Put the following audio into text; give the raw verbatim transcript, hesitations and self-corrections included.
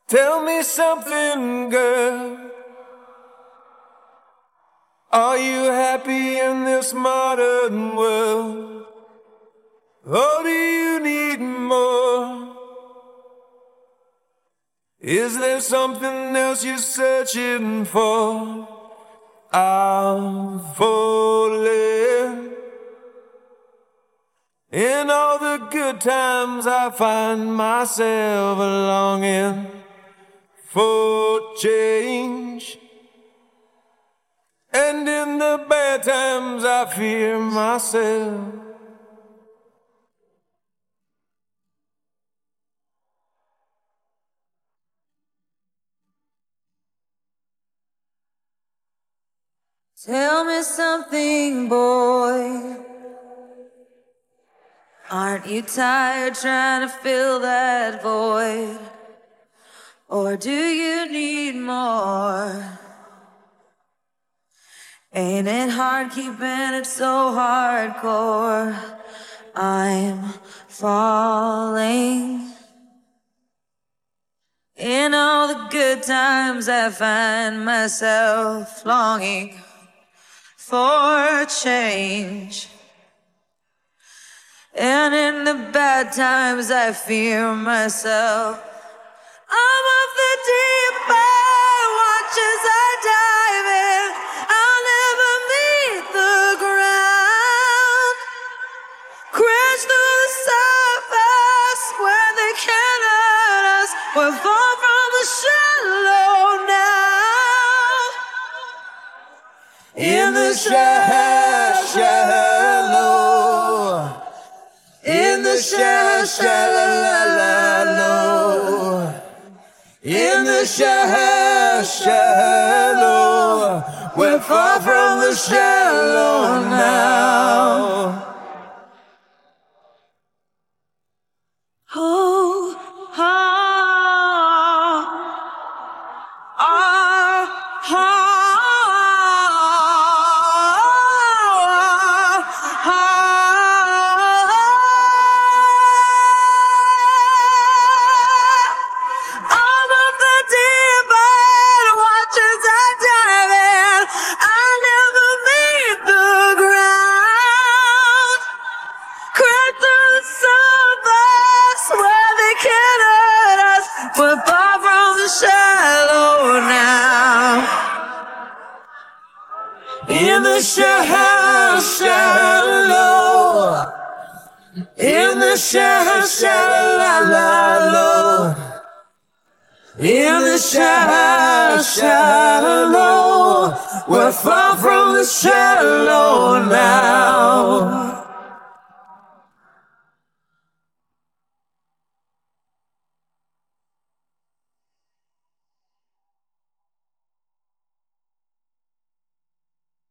Tell me something, girl. Are you happy in this modern world? Or do you need more? Is there something else you're searching for? I'm falling. In all the good times I find myself longing for change, and in the bad times I fear myself. Tell me something, boy. Aren't you tired trying to fill that void? Or do you need more? Ain't it hard keeping it so hardcore? I'm falling. In all the good times I find myself longing for change, and in the bad times I fear myself. I'm off the deep end, watch as I dive in. I'll never meet the ground. Crash through the surface where they can't hurt us. We're far from the shallow now. In the shallow, shallow. In the shallow, shallow. In the shallow, shallow. We're far from the shallow now. Oh, oh, oh, oh. We're far from the shallow now. In the shallow, shallow. In the shallow, shallow. In the shallow, shallow. We're far from the shallow now.